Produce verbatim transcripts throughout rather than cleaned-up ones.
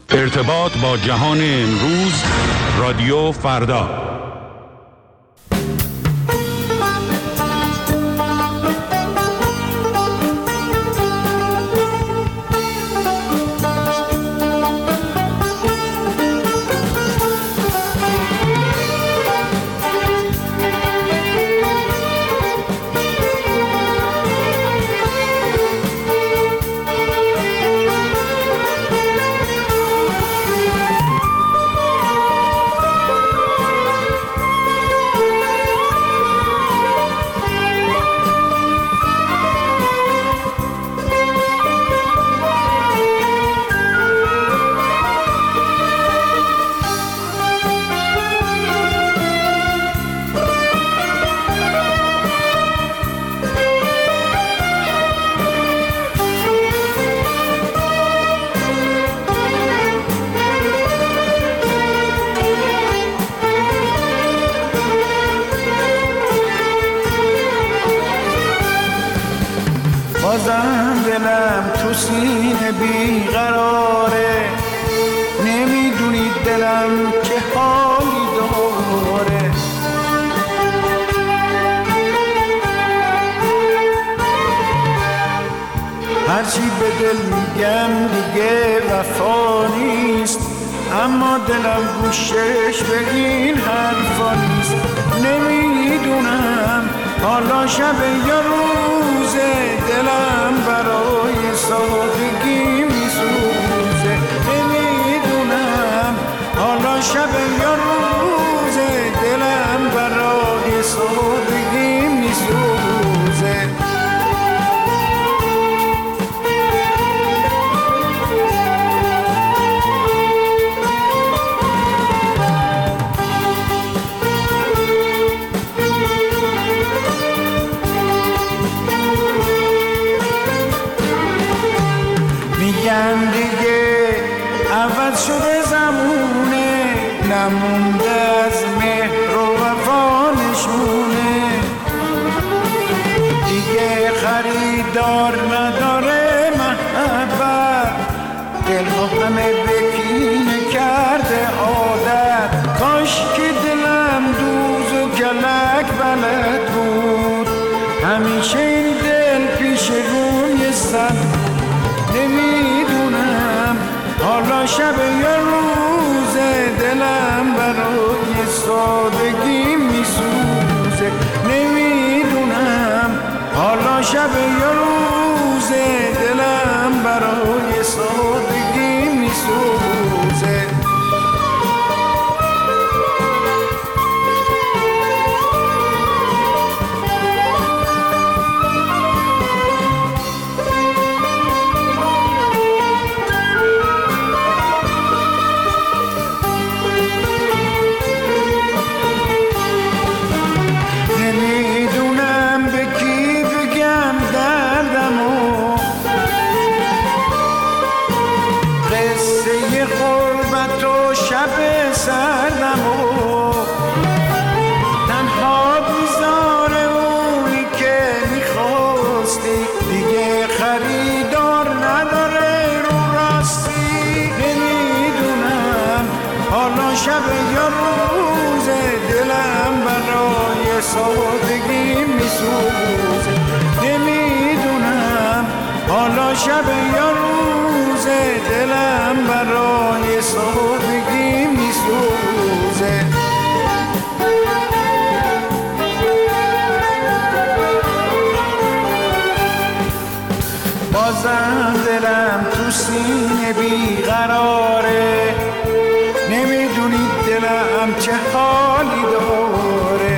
ارتباط با جهان امروز، رادیو فردا. بازم دلم تو سینه بیقراره، نمیدونی دلم چه حالی داره. هرچی به دل میگم دیگه وفا نیست، اما دلم گوشش به این حرفا نیست. نمیدونم حالا شب یا روزه، دلم برای سادگی میسوزه. نمیدونم حالا شب یا روزه، دلم برای سادگی میسوزه. میگن دیگه عوض شده زمونه، نمونده از مهر و وفا نشونه. دیگه خریدار نداره محبت، دلها همه بکینه کرده عادت. کاش که دلم دوز و کلک بلد بود، همیشه این دل پیش روی صد. نمیدونم حالا شب یا روزه، دلم برای سادگی میسوزه. نمیدونم حالا شب یا روزه، دلم برای سادگی میسوزه. سردم و تنها بیزار اونی که میخواستی، دیگه خریدار نداره رو راستی. نمیدونم حالا شب یا روزه، دلم برای سادگی میسوزه. نمیدونم حالا شب یا روزه، دلم برای سادگی میسوزه. بازم دلم تو سینه بیقراره، نمیدونی دلم چه حالی داره.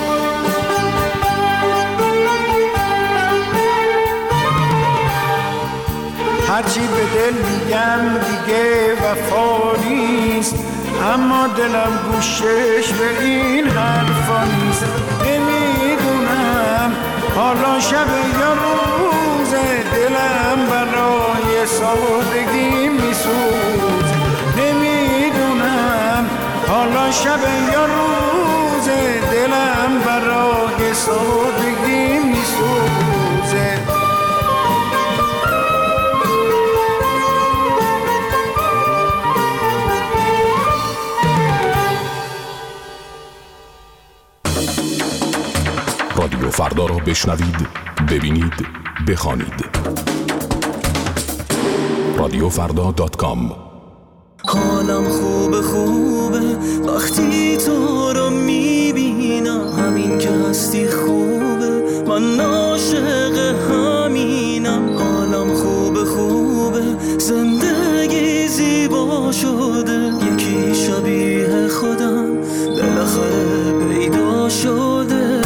هرچی به دل میگم دیگه وفا نیست، اما دلم گوشش به این حرفا نیست. نمیدونم حالا شب یا روزه، دلم برای سادگی میسوزه. نمیدونم حالا شب یا روزه، دلم برای سادگی میسوزه. فردا را بشنوید، ببینید، بخوانید. رادیو فردا دات کام. حالم خوبه خوبه وقتی تو رو میبینم، همین که هستی خوبه، من عاشق همینم. حالم خوبه خوبه زندگی زیبا شده، یکی شبیه خودم بالاخره پیدا شده.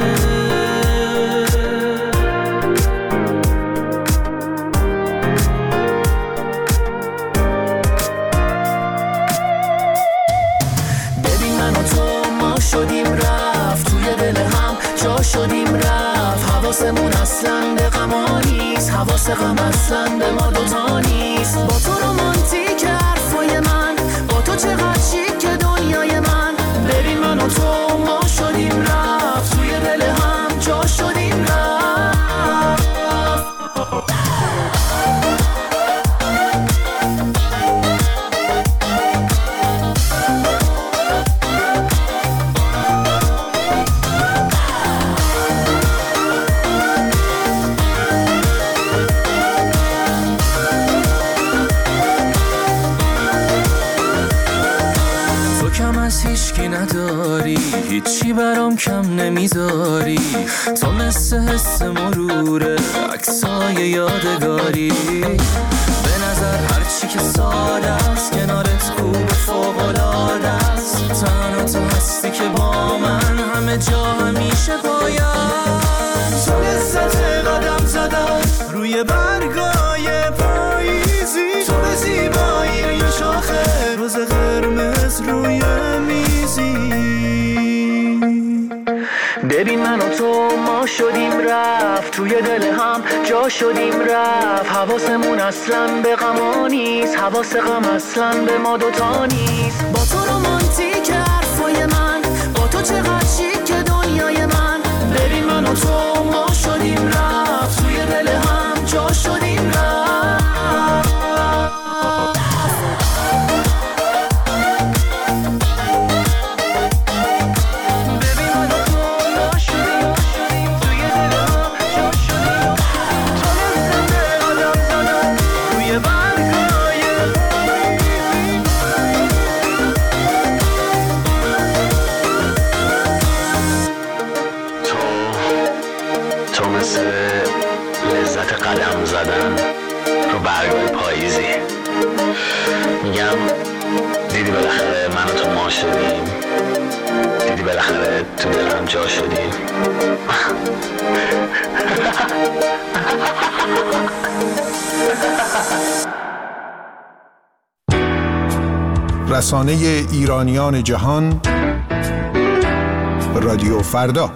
شدیم رفت حواسمون اصلا به غما نیست، حواس غم اصلا به ما دوتا نیست. با تو رومانتیک حرفای من، با تو چقدر شیک که دنیای من. ببین من و تو ما شدیم رفت، توی دل هم جا شدیم رفت. هیچکی نداری، هیچی برام کم نمیذاری. تو مثل حس مروره، عکسای یادگاری. به نظر هرچی که ساده است کنارت خوب فوق‌العاده است. تنها تو هستی که با من همه جا همیشه باید. تو لذت قدم زدم روی برگای پاییزی، تو به زیبایی یه شاخه روز قرمز روی میزی. ببین من و تو ما شدیم رفت، توی دل هم جا شدیم رفت. حواسمون اصلا به غما نیست، حواس غم اصلا به ما دوتا نیست. با تو رومانتیک حرفای من، با تو چقدر شیک که دنیای من. ببین من و تو ما شدیم رفت، توی دل هم جا شدیم رفت. قدم زدن رو برگای پاییزی. میگم دیدی بالاخره من و تو ما شدیم، دیدی بالاخره تو دلم جا شدیم. رسانه ایرانیان جهان، رادیو فردا.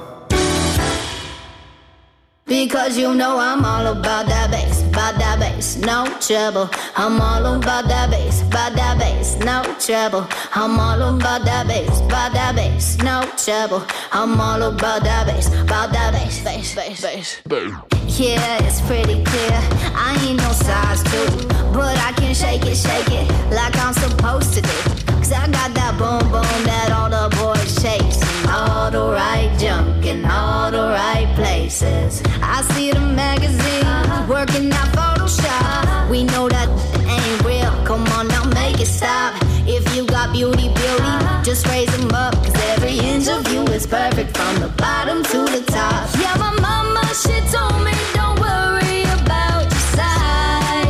Because you know I'm all about that bass, about that bass, no trouble. I'm all about that bass, about that bass, no trouble. I'm all about that bass, about that bass, no trouble. I'm all about that bass, about that bass, bass, bass, bass. Yeah, it's pretty clear. I ain't no size two, but I can shake it, shake it like I'm supposed to do. Cause I got that boom boom that all the boys chase. All the right junk in all the right places. I see the magazines working out Photoshop. We know that ain't real. Come on now, make it stop. If you got beauty, beauty, just raise them up. Cause every inch of you is perfect from the bottom to the top. Yeah, my mama, she told me don't worry about your size.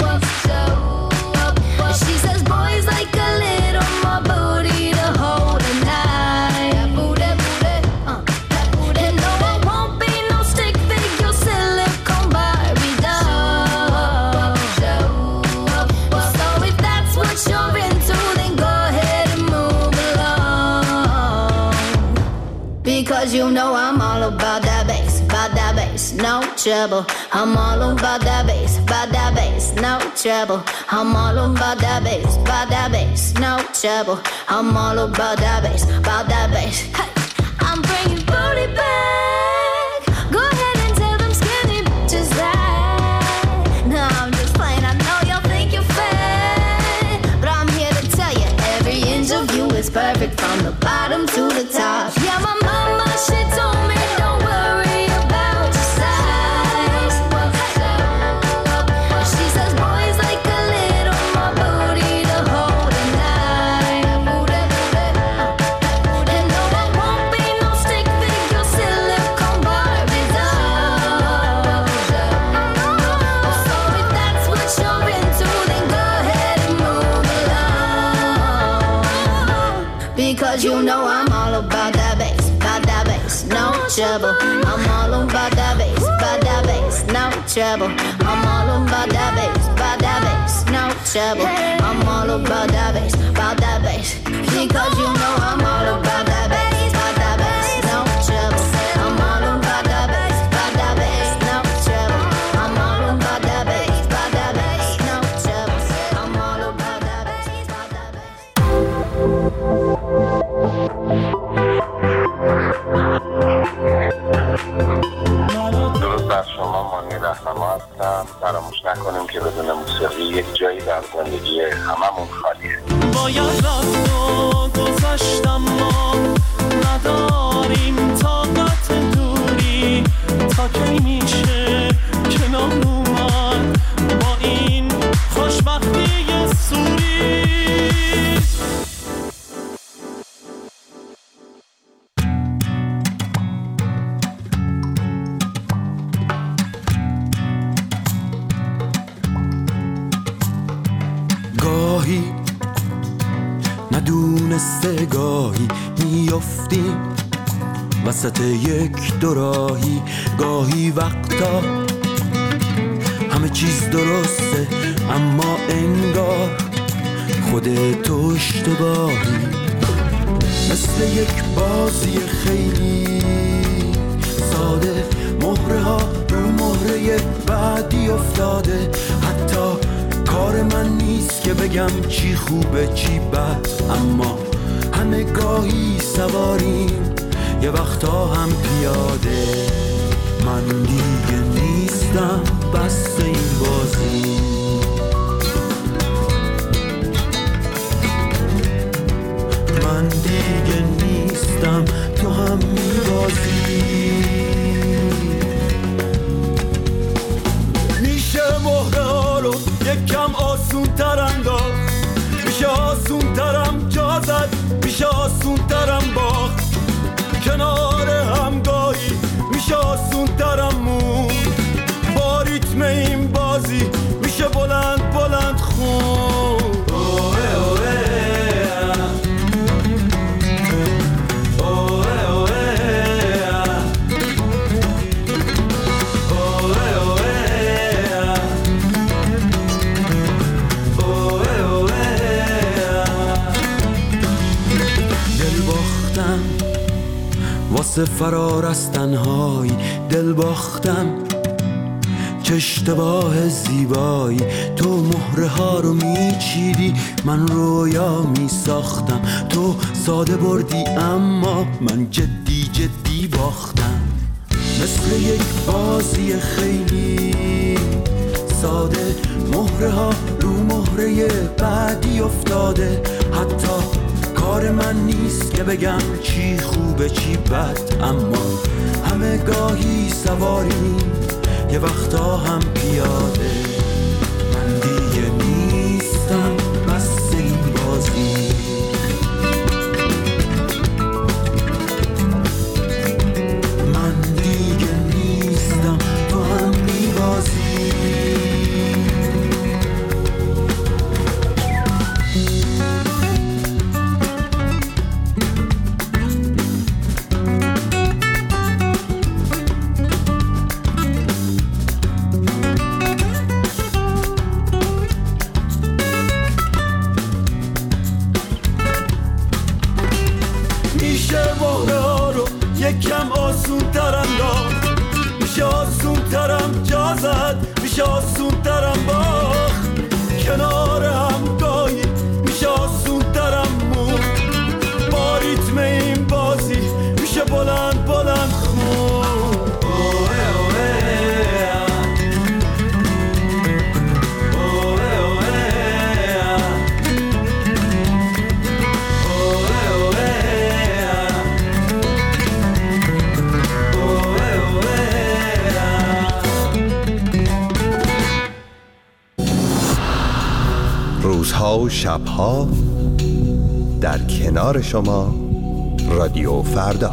She says boys like a little more booty to hold a night. That booty, booty, uh, that booty. And no, I won't be no stick figure silicone Barbie doll. So if that's what you're into, then go ahead and move along. Because you know I'm all about that bass, about that bass, no trouble. I'm all about that bass, about that bass, no trouble. I'm all about that bass, about that bass, no trouble. I'm all about that bass, about that bass. Hey, I'm bringing booty back. Go ahead and tell them skinny bitches that. No, I'm just playing. I know y'all think you're fat, but I'm here to tell you every inch of you is perfect from the bottom to the top. Yeah, my mama, she told me don't worry Because you know I'm all about that bass, about that bass, no trouble. I'm all about that bass, about that bass, no trouble. I'm all about that bass, about that bass, no trouble. I'm all about that bass, about that bass. Because you know I'm all about that bass, about that bass, no trouble. I'm all about that bass, about that bass, no trouble. I'm all about that bass, about that bass, no trouble. I'm all about that bass, about that bass. درود بر شما، مانی رهنما هستم. فراموش نکنیم که بدون موسیقی یک جایی در زندگی هممون خالیه. باید رفت و گذشتم، ما نداریم طاقت دوری. تا کی میشه کنار اومد با این خوشبختی سوری؟ گاهی ندونسته گاهی میافتیم وسط یک دوراهی، گاهی وقتا همه چیز درسته اما انگار خودت اشتباهی. مثل یک بازی خیلی ساده، مهره ها رو مهره بعدی افتاده. حتی کار من نیست که بگم چی خوبه چی بد، اما همه گاهی سواریم یه وقتا هم پیاده. من دیگه نیستم بس این بازی، من دیگه نیستم تو هم میبازی. میشه مهره ها رو یکم آسون تر انداخت، میشه آسون ترم جا زد، میشه آسون ترم باخت. کنار همگاهی میشه آسون ترم مون، با ریتم این بازی میشه بلند بلند خون. اوه اوه واسه فرار از تنهایی دل باختم، چه اشتباه زیبایی. تو مهره ها رو میچیدی، من رویا میساختم. تو ساده بردی اما من جدی جدی باختم. مثل یک بازی خیلی ساده، مهره ها رو مهره بعدی افتاده. حتی کار من نیست که بگم چی خوبه چی بد، اما همه گاهی سواریم یه وقتا هم پیاده. من دیگه نیستم بس این بازی، من دیگه نیستم تو هم میبازی. یکم آسون تر انداخت، میشه آسون ترم جا زد، میشه آسون ترم باخت. کنار هم گاهی میشه آسون ترم مون، با ریتم این بازی میشه بلند بلند خون. روزها و شبها در کنار شما، رادیو فردا.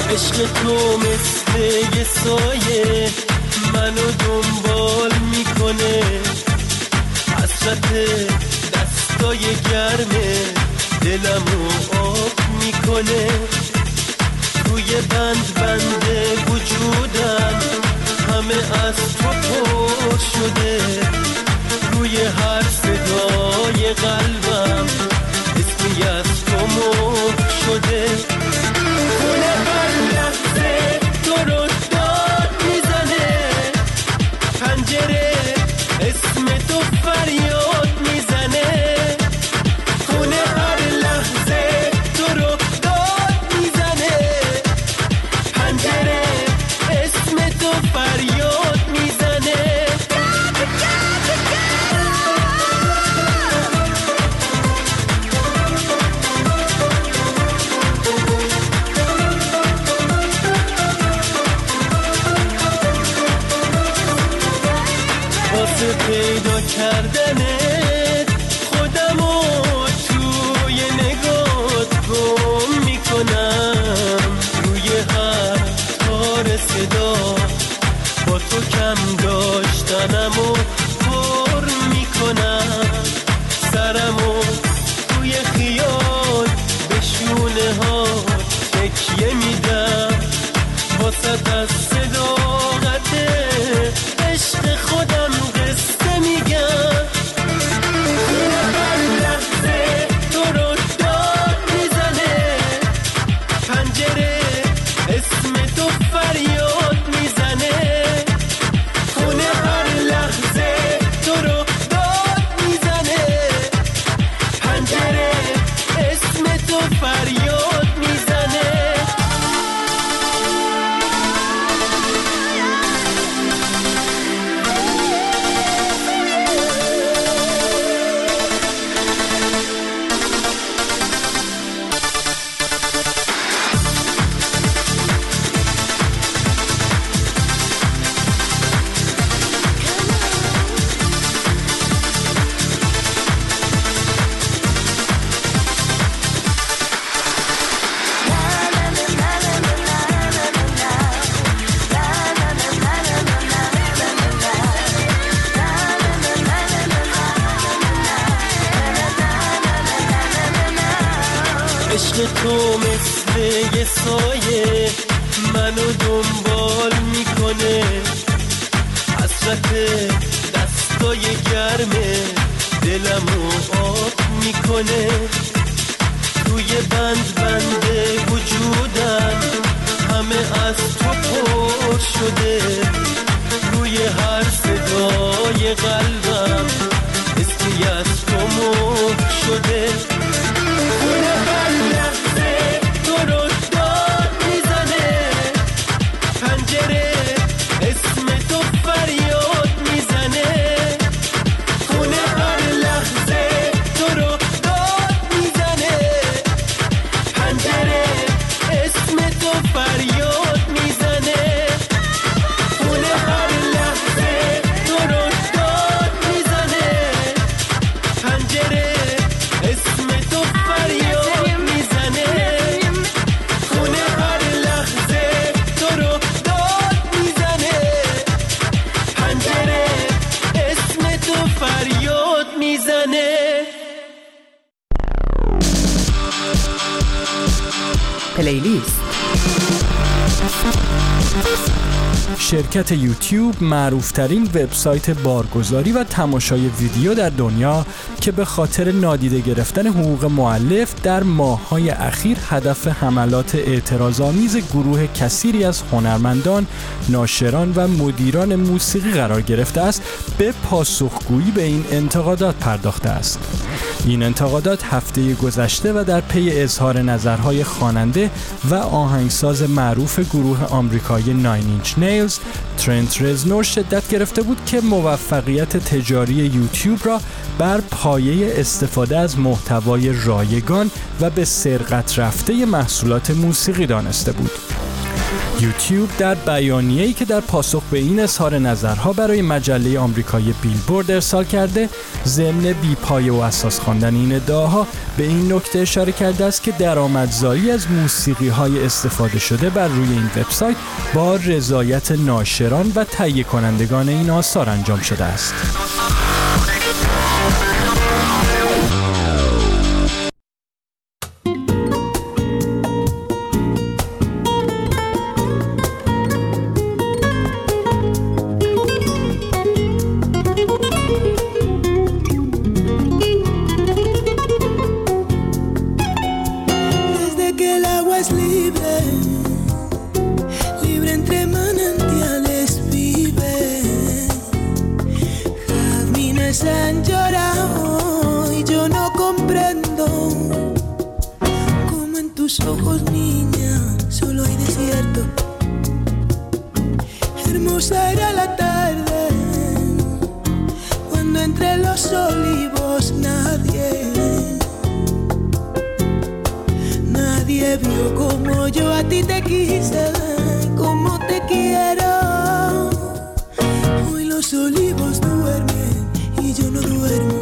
عشق تو مثل یه سایه منو دنبال میکنه، حسرت دستای گرمه دلمو آب میکنه، توی بند بند وجودم همه از تو پر شده، روی هر صدای قلبم اسمی از تو مهر شده، خونه هر لحظه تو رو داد میزنه، پنجره اسم تو فریاد میزنه، خونه هر لحظه تو رو داد میزنه، پنجره اسم تو فریاد میزنه. واسه پیدا کردنت خودمو توی نگات گم میکنم، روی هر تار صدا با تو کم داشتنمو پر میکنم، سرمو توی خیال به شونه ها تکیه میدم، واسه از صداقت عشق خودم قصه میگم، هر لحظه تو رو داد میزنه، پنجره اسم تو فریاد میزنه، خونه هر لحظه تو رو داد میزنه، پنجره اسم تو فریاد میزنه. عشق تو مثل یه سایه منو دنبال میکنه، حسرت دستای گرمه دلمو آب میکنه، توی بند بند وجودم همه از تو پر شده، روی هر صدای قلبم اسمی از تو مهر شده، خونه هر لحظه تو رو داد میزنه، پنجره اسم تو فریاد میزنه، خونه هر لحظه تو رو داد میزنه، پنجره اسم تو فریاد میزنه، خونه هر لحظه تو رو داد میزنه، پنجره اسم تو فریاد میزنه، خونه هر لحظه تو رو داد میزنه، پنجره اسم تو فریاد میزنه. پلیلیست. شرکت یوتیوب معروفترین وبسایت بارگذاری و تماشای ویدیو در دنیا که به خاطر نادیده گرفتن حقوق مؤلف در ماه‌های اخیر هدف حملات اعتراض‌آمیز گروه کثیری از هنرمندان، ناشران و مدیران موسیقی قرار گرفته است، به پاسخگویی به این انتقادات پرداخته است. این انتقادات هفته گذشته و در پی اظهار نظرهای خواننده و آهنگساز معروف گروه آمریکایی ناین اینچ نیلز ترنت رزنور شدت گرفته بود که موفقیت تجاری یوتیوب را بر پایه استفاده از محتوای رایگان و به سرقت رفته محصولات موسیقی دانسته بود. یوتیوب در بیانیه‌ای که در پاسخ به این اظهار نظرها برای مجله آمریکایی بیلبورد ارسال کرده، ضمن بی‌پایه و اساس خواندن این ادعاها به این نکته اشاره کرده است که درآمدزایی از موسیقی‌های استفاده شده بر روی این وبسایت با رضایت ناشران و تهیه کنندگان این آثار انجام شده است. Han llorado y yo no comprendo cómo en tus ojos, niña, solo hay desierto. Hermosa era la tarde cuando entre los olivos nadie, nadie vio como yo a ti te quise, como te quiero. Hoy los olivos duermen y yo no duermo.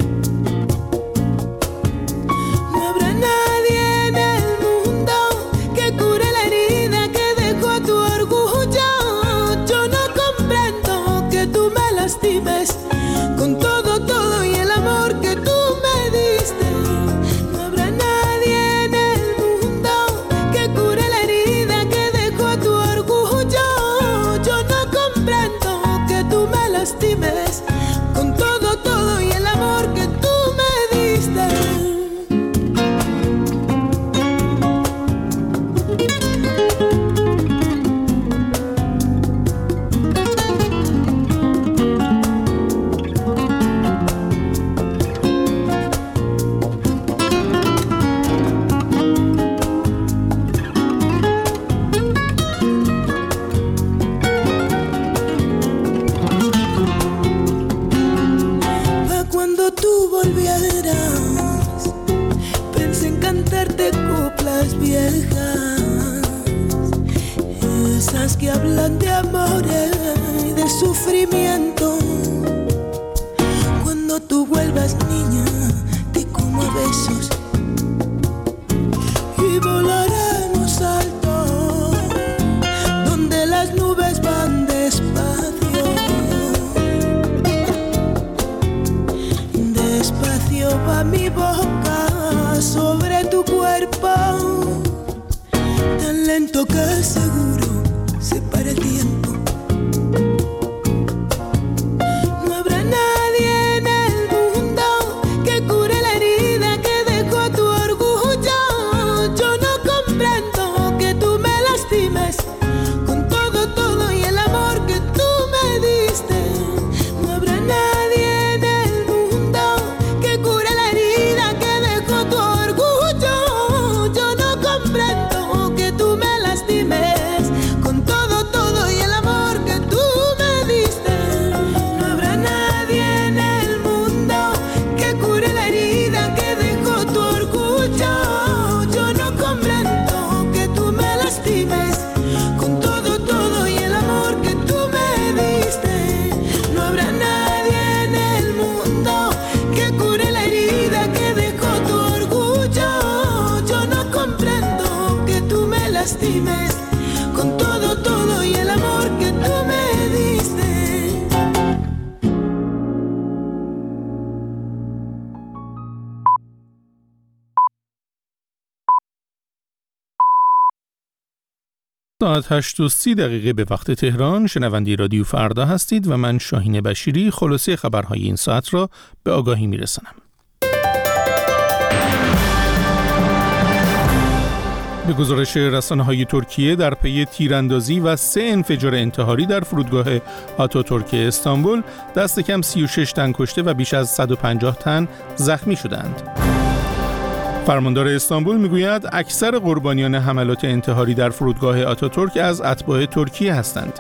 No habrá nadie en el mundo que cure la herida que dejó tu orgullo. Yo no comprendo que tú me lastimes con todo, todo y el amor que tú me diste. No habrá nadie en el mundo que cure la herida que dejó tu orgullo. Yo no comprendo que tú me lastimes con todo, todo y el amor que tú me diste. Cuando tú volvieras, pensé en cantarte coplas viejas, esas que hablan de amores y de sufrimiento. Cuando tú vuelvas, niña, te como a besos y volaremos alto, donde las nubes van despacio. Despacio va mi boca sobre tu cuerpo, tan lento que seguro se para el tiempo. No habrá nadie en el mundo que cure la herida que dejó tu orgullo. Yo no comprendo que tú me lastimes con todo, todo y el amor que tú me diste. No habrá nadie en el mundo que cure la herida que dejó tu orgullo. Yo no comprendo que tú me lastimes con todo, todo y el amor que tú me diste. No habrá nadie en el mundo que cure la herida que dejó tu orgullo. Yo no comprendo que tú me lastimes con todo, todo y el amor que tú me diste. No habrá nadie en el mundo que cure la herida que dejó tu orgullo. Yo no comprendo que tú me lastimes con todo, todo y el amor que tú me diste. ساعت هشت و سی دقیقه به وقت تهران. شنونده رادیو فردا هستید و من شاهین بشیری خلاصه خبرهای این ساعت را به آگاهی میرسانم. به گزارش رسانه‌های ترکیه در پی تیراندازی و سه انفجار انتحاری در فرودگاه آتاتورک استانبول دست کم سی و شش تن کشته و بیش از صد و پنجاه تن زخمی شدند. فرماندار استانبول میگوید اکثر قربانیان حملات انتحاری در فرودگاه آتاتورک از اتباع ترکیه هستند.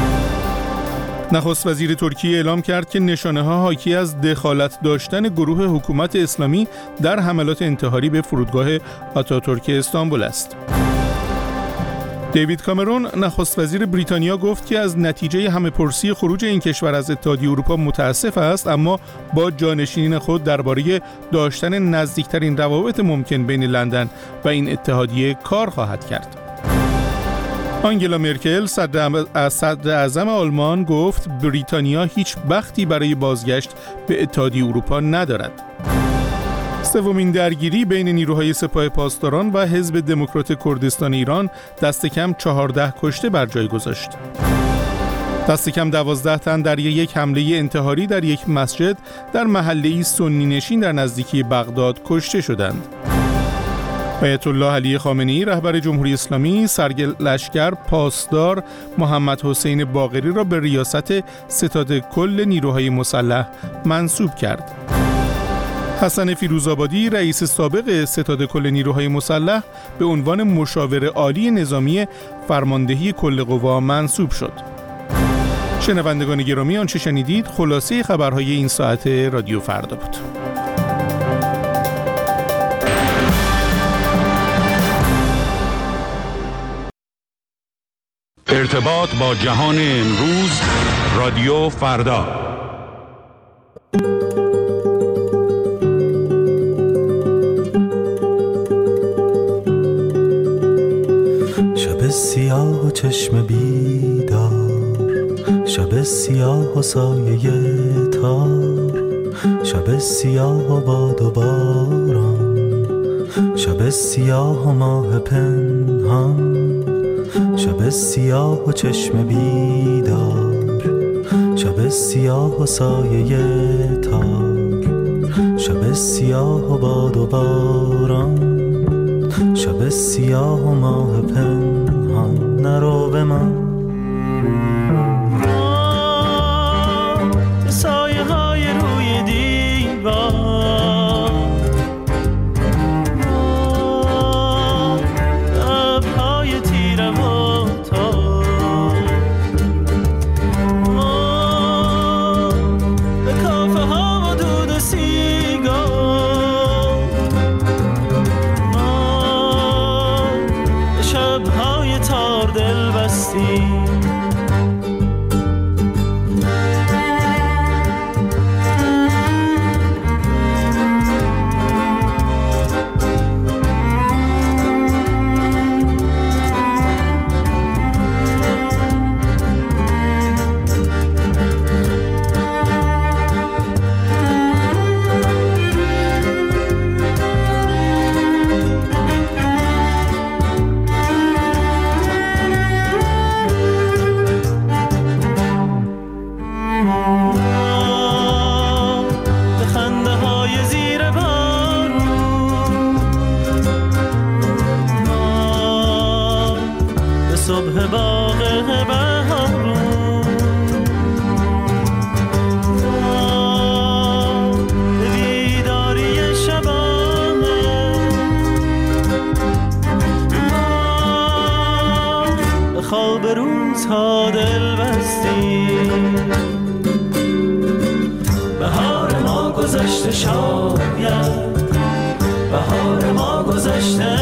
نخست وزیر ترکیه اعلام کرد که نشانه‌ها حاکی از دخالت داشتن گروه حکومت اسلامی در حملات انتحاری به فرودگاه آتاتورک استانبول است. دیوید کامرون نخست وزیر بریتانیا گفت که از نتیجه همه‌پرسی خروج این کشور از اتحادیه اروپا متاسف است، اما با جانشینین خود درباره داشتن نزدیکترین روابط ممکن بین لندن و این اتحادیه کار خواهد کرد. آنگلا مرکل صدر اعظم آلمان گفت بریتانیا هیچ بختی برای بازگشت به اتحادیه اروپا ندارد. سومین درگیری بین نیروهای سپاه پاسداران و حزب دموکرات کردستان ایران دست کم چهارده کشته بر جای گذاشت. دست کم دوازده تن در یک حمله انتحاری در یک مسجد در محله‌ای سنی نشین در نزدیکی بغداد کشته شدند. آیت الله علی خامنه‌ای رهبر جمهوری اسلامی سرلشکر پاسدار محمد حسین باقری را به ریاست ستاد کل نیروهای مسلح منصوب کرد. حسن فیروزآبادی رئیس سابق ستاد کل نیروهای مسلح به عنوان مشاور عالی نظامی فرماندهی کل قوا منصوب شد. شنوندگان گرامی، آنچه شنیدید خلاصه خبرهای این ساعت رادیو فردا بود. ارتباط با جهان امروز، رادیو فردا. شب سیاه و چشم بیدار، شب سیاه و سایه تار، شب سیاه و باد و باران، شب سیاه و ماه پنهان، شب سیاه و چشم بیدار، شب سیاه و سایه تار، شب سیاه و باد و باران، شب سیاه و ماه پنهان. نرو به من سایه های روی دیوار، ابرهای تیره و تار، به کافه ها و دود و سیگار، به شبهای تار دل بستی. صبح باغ بهارون، به بیداری شبانه، به خواب روزها دل بستی. بهار ما گذشته شاید، بهار ما گذشته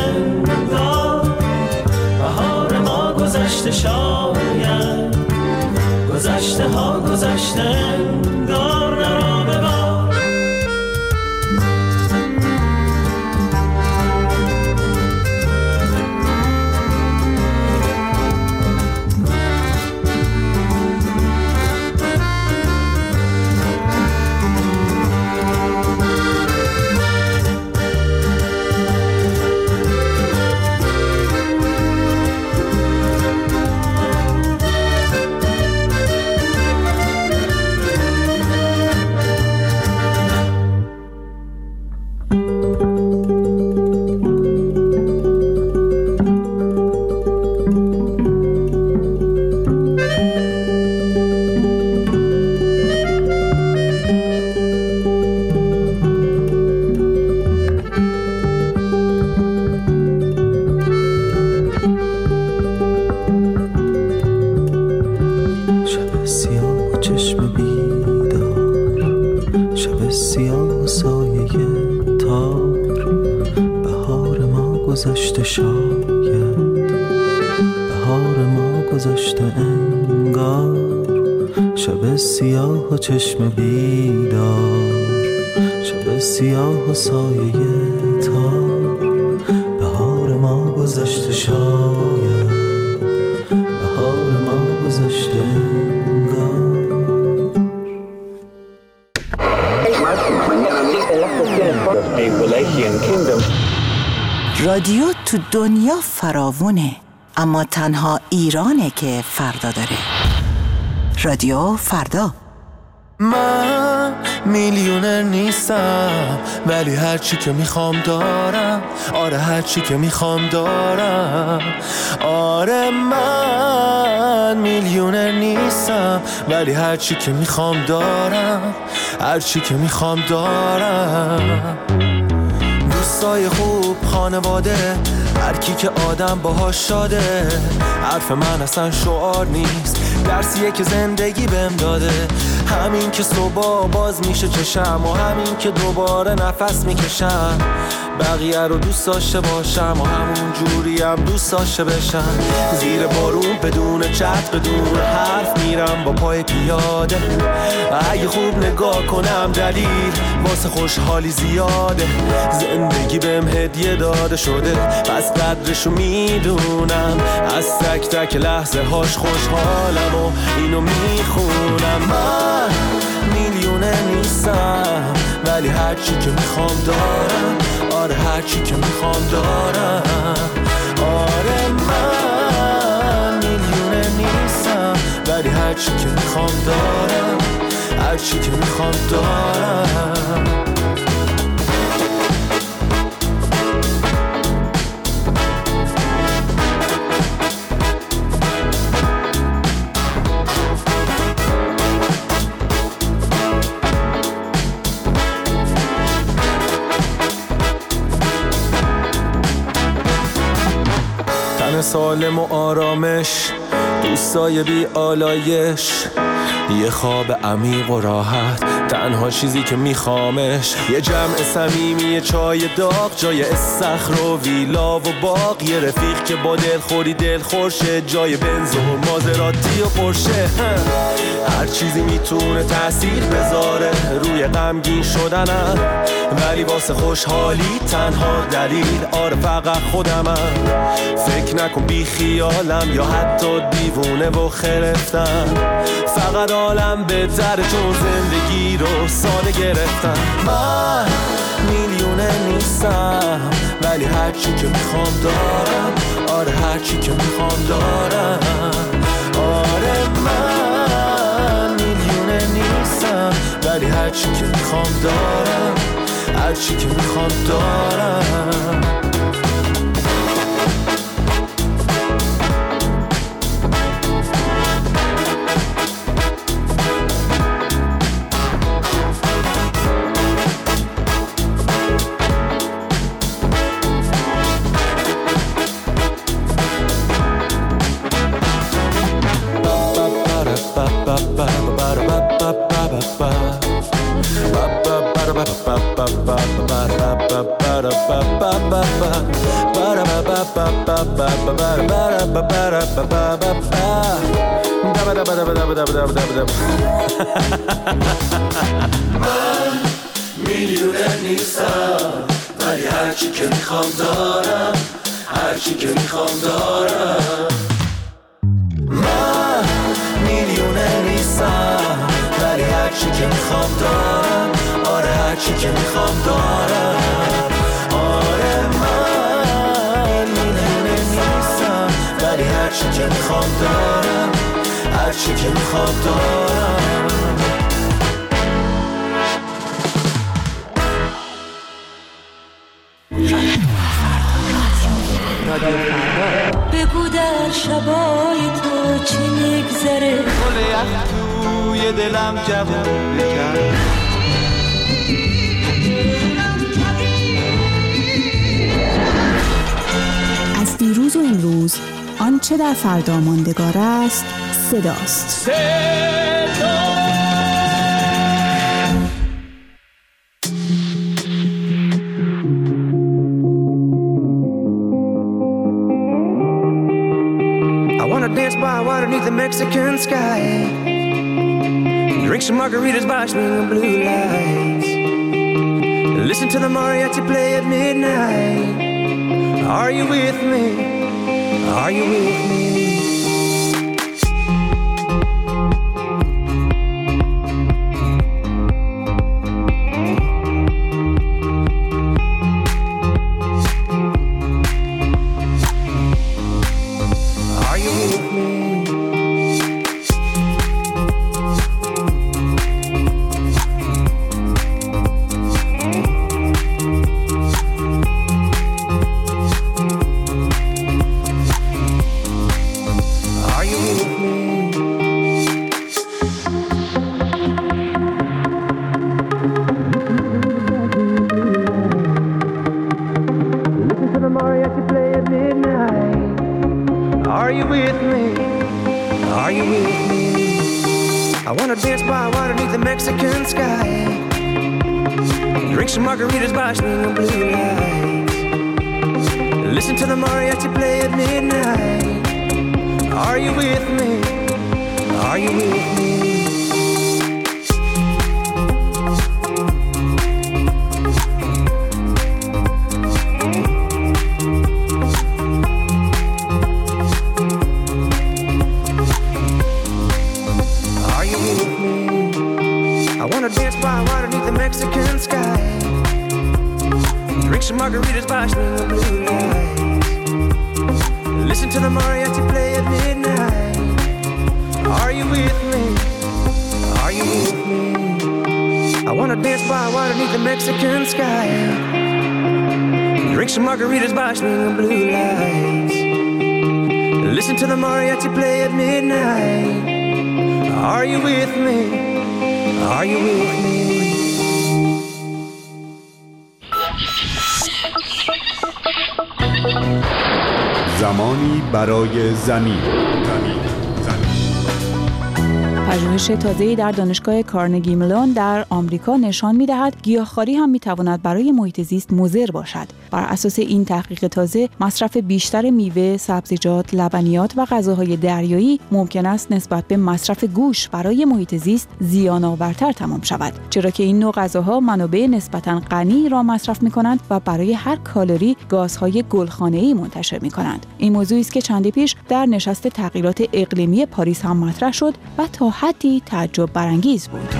گذشته شاید، گذشته ها گذشته انگار نرا ببار. گذشته شاید، گذشته انگار شب سیاه و چشم بیدار، شب سیاه و سایه تار، بهار ما گذشته شاید، بهار ما گذشته انگار. رادیو تو دنیا فراوونه، اما تنها ایرانه که فردا داره. رادیو فردا. من میلیونر نیستم ولی هرچی که میخوام دارم، آره هرچی که میخوام دارم. آره من میلیونر نیستم ولی هرچی که میخوام دارم، هرچی که میخوام دارم. دوستای خوب، خانواده، هر کی که آدم باهاش شاده. حرف من اصلا شعار نیست، درسیه که زندگی بهم داده. همین که صبح باز میشه چشم و همین که دوباره نفس میکشم. بقیه رو دوست داشته باشم و همون جوری هم دوست داشته بشم. زیر بارون بدون چت بدون حرف میرم با پای پیاده. اگه خوب نگاه کنم دلیل واسه خوشحالی زیاده. زندگی بهم هدیه داده شده پس قدرشو میدونم. از تک تک لحظه هاش خوشحالم و اینو میخونم. من میلیونه نیستم ولی هرچی که میخوام دارم، آره هرچی که میخوام دارم. آره من میلیونه نیستم ولی هرچی که میخوام دارم، هرچی که میخوام دارم. سالم و آرامش، دوستای بی آلایش، یه خواب عمیق و راحت، تنها چیزی که میخوامش. یه جمع صمیمی، یه چای داغ جای استخر و ویلا و باغ. یه رفیق که با دلخوری دلخورشه جای بنز و مازراتی و پرشه. هر چیزی میتونه تأثیر بذاره روی غمگین شدنم، ولی واسه خوشحالی تنها دلیل آره فقط خودمم. فکر نکن بی خیالم یا حتی دیوونه و خرفتم. فقط عالم بهتره چون زندگی رو ساده گرفتم. من میلیونه نیستم ولی هرچی که میخوام دارم، آره هرچی که میخوام دارم. آره من میلیونه نیستم ولی هرچی که میخوام دارم، هرچی که میخوام دارم. من میلیونه نیستم ولی هرچی که میخوام دارم، هرچی که میخوام دارم. من میلیونه نیستم ولی هرچی که میخوام دارم، آره هرچی که میخوام دارم. آره من میلیونه نیستم ولی هرچی که میخوام دارم، هرچی که میخوام دارم. بگو در شبای تو چی میگذره، گل یخ توی دلم جوون بکرد. از دیروز و امروز آنچه در فردا ماندگار است صداست. صدا wanna dance by water beneath the Mexican sky. Drink some margaritas by swinging blue lights. Listen to the mariachi play at midnight. Are you with me? Are you with me? زمانی برای زمین. پژوهش تازه‌ای در دانشگاه کارنگی ملون در آمریکا نشان می‌دهد گیاهخواری هم می‌تواند برای محیط زیست مضر باشد. بر اساس این تحقیق تازه، مصرف بیشتر میوه، سبزیجات، لبنیات و غذاهای دریایی ممکن است نسبت به مصرف گوشت برای محیط زیست زیان‌آورتر تمام شود، چرا که این نوع غذاها منابع نسبتاً غنی را مصرف می‌کنند و برای هر کالری گازهای گلخانه‌ای منتشر می‌کنند. این موضوعی است که چندی پیش در نشست تغییرات اقلیمی پاریس هم مطرح شد و تا حدی تعجب برانگیز بود.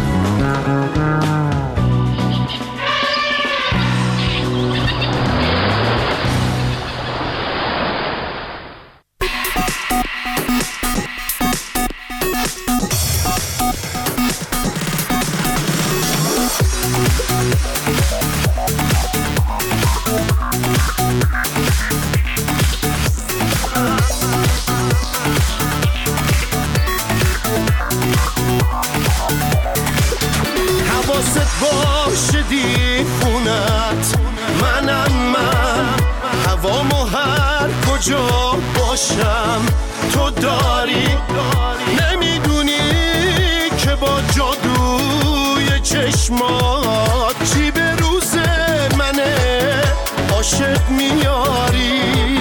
تو داری نمیدونی که با جادوی چشمات چی به روز منه عاشق میاری.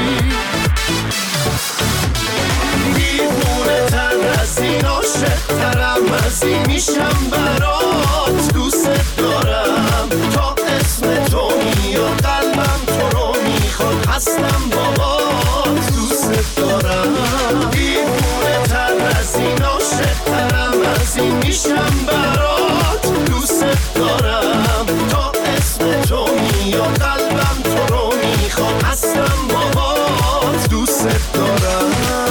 دیوونه تر از این عاشق ترم از این میشم برات دوست دارم تا اسم تو میاد قلبم تو رو میخواد هستم بابات دوست دارم. دیوونه تر از این عاشق ترم از این میشم برات دوست دارم تا اسم تو میاد قلبم تو رو میخواد هستم بابات دوست دارم.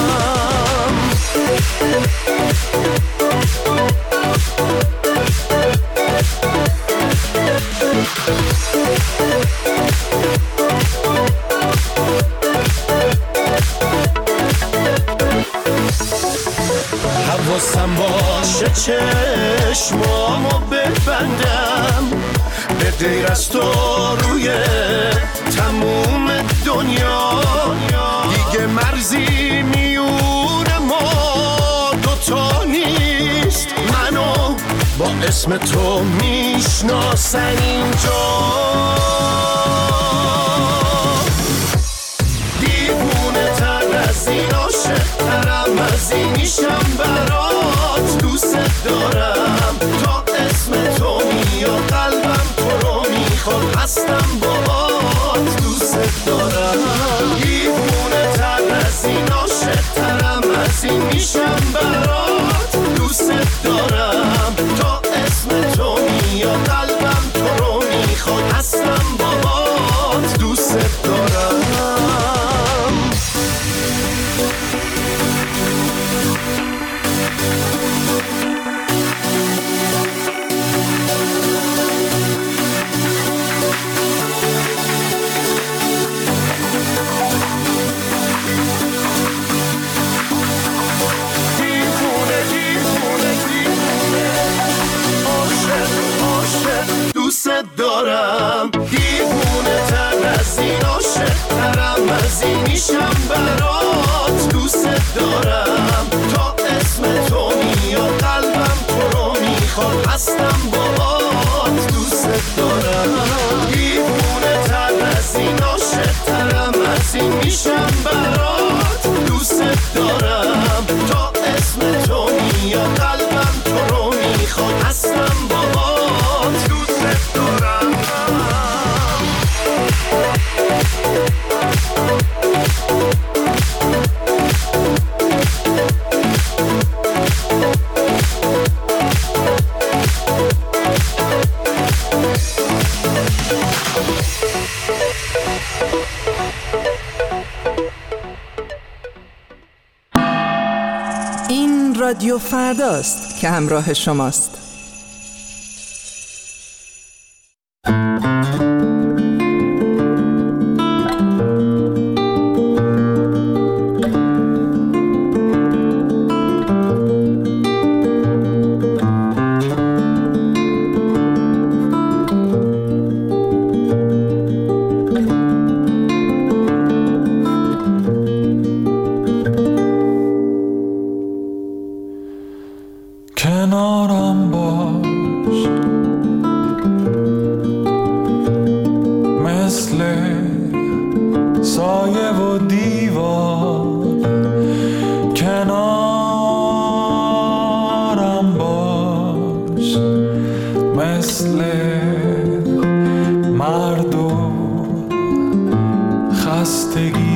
حواسم باشه چشمامو ببندم به غیر از تو روی تموم دنیا دیگه مرزی میونه ما دوتا نیست. منو با اسم تو میشناسن اینجا. دیوونه تر از این عاشق ترم از این میشم برات دوست دارم تا اسم تو میاد قلبم تو رو میخواد هستم باهات دوست دارم دیوونه تر از این عاشق ترم از این میشم برات دوست دارم تا اسم تو میاد قلبم تو رو میخواد هستم باهات دوست دارم دوست دارم دیوونه تر از این عاشق ترم از این میشم برات دوست دارم تا اسم تو میاد قلبم تو رو میخواد هستم باهات دوست دارم دیوونه تر از این عاشق ترم از این میشم برات دوست دارم تا اسم تو میاد قلبم تو رو میخواد هستم باهات دوست دارم این رادیو فرداست که همراه شماست. کنارم باش مثل سایه و دیوار کنارم باش مثل مرد و خستگی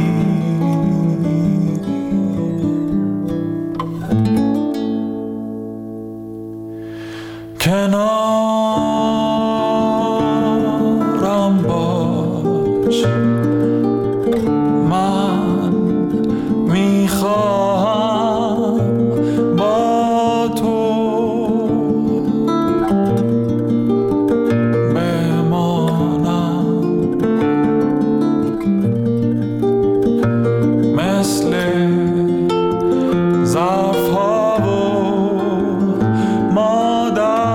کنارم باش من میخواهم با تو بمانم مثل ظرف‌ها و مادر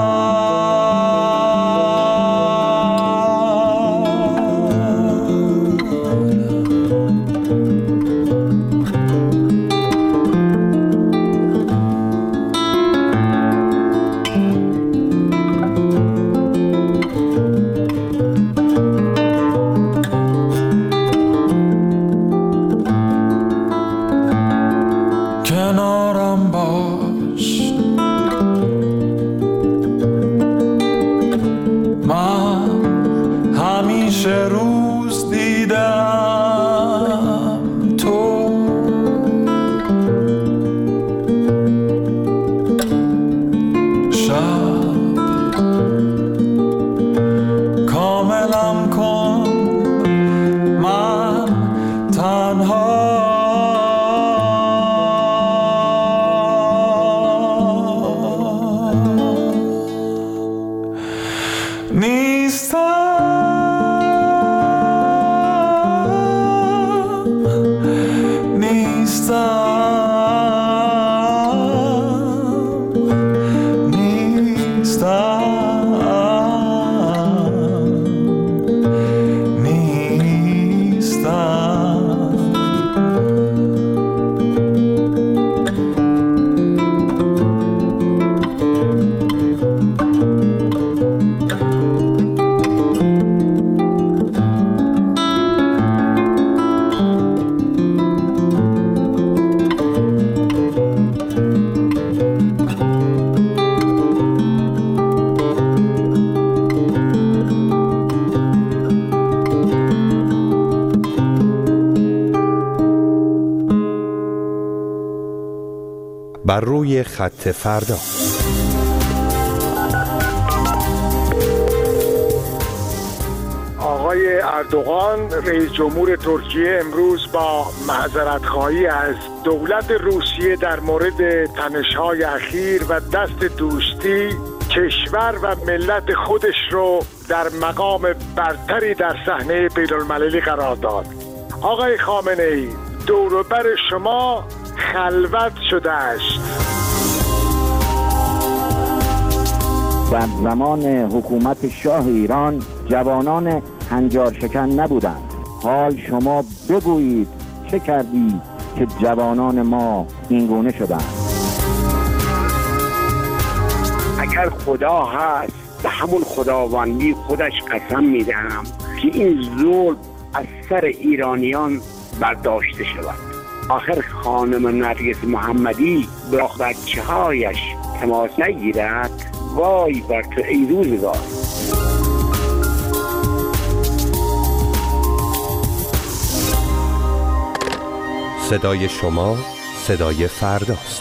کنارم باش من همیشه روز دیدم تو شب کاملم کن من تنها بر روی خط فردا. آقای اردوغان رئیس جمهور ترکیه امروز با معذرت خواهی از دولت روسیه در مورد تنش‌های اخیر و دست دوستی کشور و ملت خودش رو در مقام برتری در صحنه بین‌المللی قرار داد. آقای خامنه‌ای، دور و بر شما خلوت شده است. در زمان حکومت شاه ایران جوانان هنجار شکن نبودند. حال شما بگویید چه کردید که جوانان ما اینگونه شدند؟ اگر خدا هست به همون خداوندی خودش قسم میدهم که این ظلم از سر ایرانیان برداشته شود. آخر خانم نرگس محمدی با بچه هایش تماس نگیرد؟ وای بر تو ای روزگار. صدای شما صدای فرداست.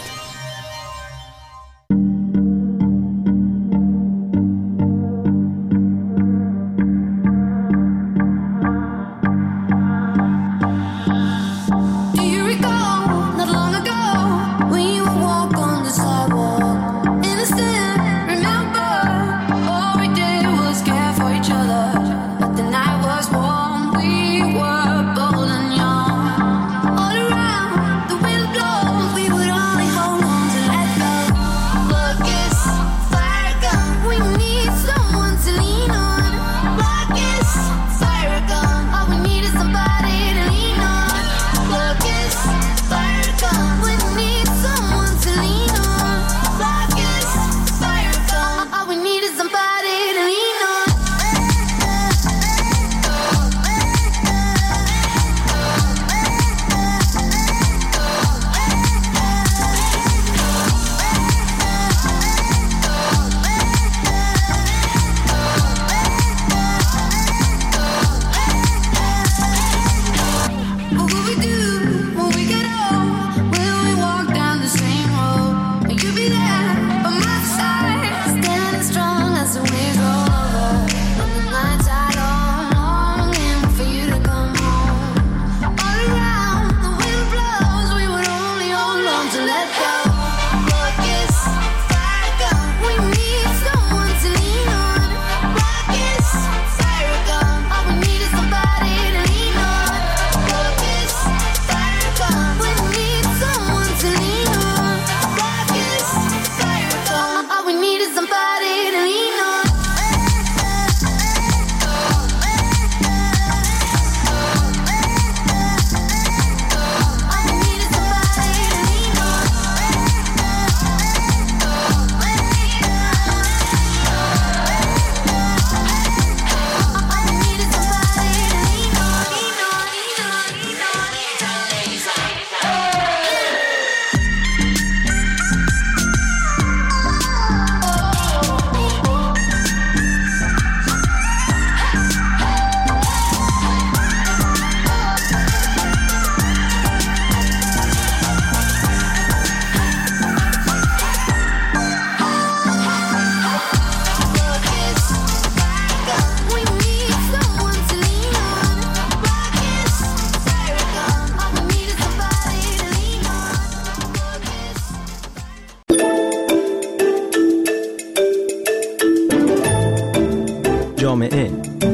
جامعه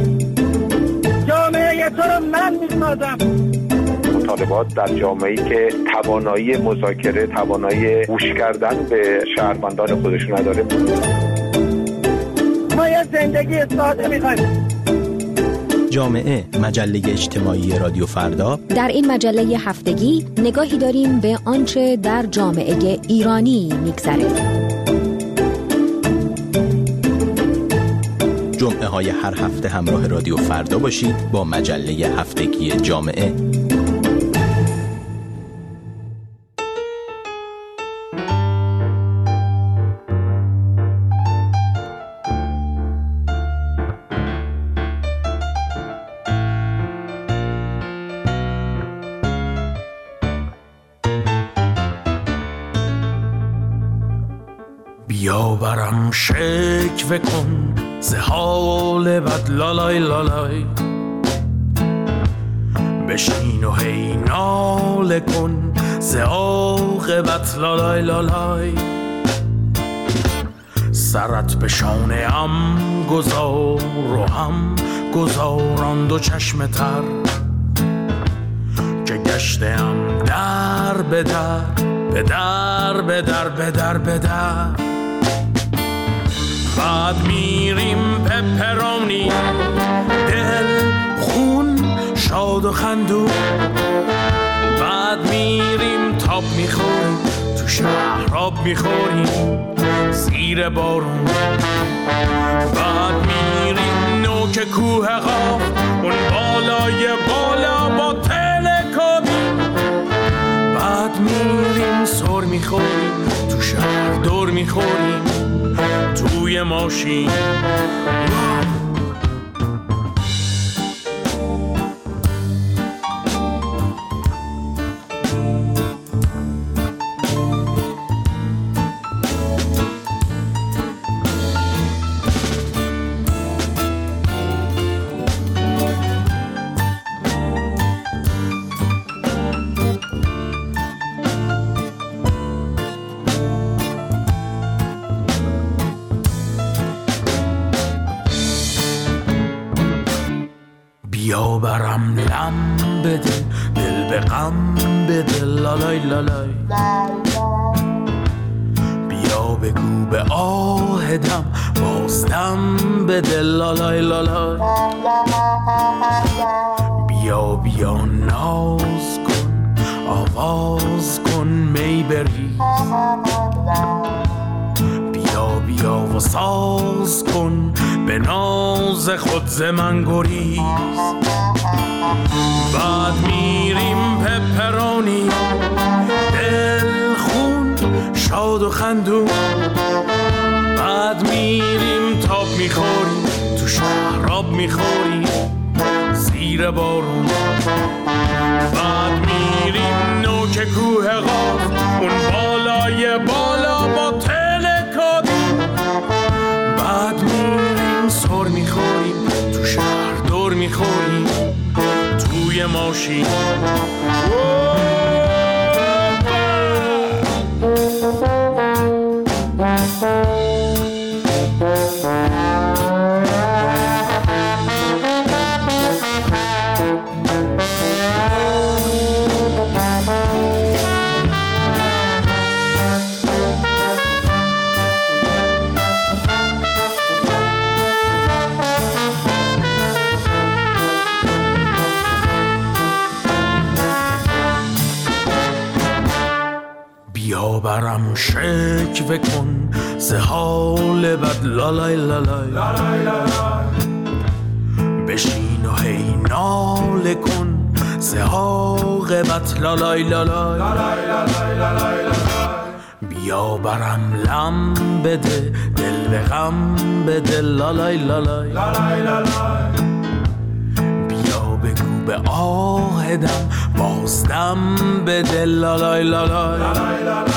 جامعه تو رو من میسازم. مطالبات در جامعه‌ای که توانایی مذاکره، توانایی گوش کردن به شهروندان خودشون نداره. ما یه زندگی ساده می‌خوایم. جامعه، مجله اجتماعی رادیو فردا. در این مجله هفتگی نگاهی داریم به آنچه در جامعه ایرانی می‌گذره. جمعه های هر هفته همراه رادیو فردا باشید با مجله هفتگی جامعه. بیا برم شکوه کن ز حال بد لالای لالای، بشین و هی ناله کن ز عاقبت لالای لالای. سرت به شانه ام گذار و هم گذاران دو چشم تر، که گشتم در به در به در به در به در به در. بعد میریم پپرانی دل خون شاد و خندون، بعد میریم تاب میخوریم تو شهر آب میخوریم زیر بارون، بعد میریم نوک کوه قاف اون بالای بالا با تلکابی، بعد میریم سر میخوریم تو شهر دور میخوریم توی ماشین. بیا برم لم بده دل به غم بده لالای لالای، بیا بگو به آهدم بازدم بده لالای لالای. بیا بیا ناز کن آواز کن می بریز، بیا بیا و ساز کن به ناز خود ز من گریز. بعد میریم پپرانی دل خون شاد و خندون، بعد میریم تاب میخوریم تو شهر آب میخوریم زیر بارون، بعد میریم نوک کوه قاف اون بالای بالا با تلکابی، بعد میریم سر میخوریم تو شهر دور میخوریم توی ماشین. بیا برم شکوه کن ز حال بد لالای لالای، بشین و هی ناله کن ز عاقبت لالای لالای. بیا برم لم بده دل به غم بده لالای لالای، بیا بگو به آهدم بازدم بده لالای لالای.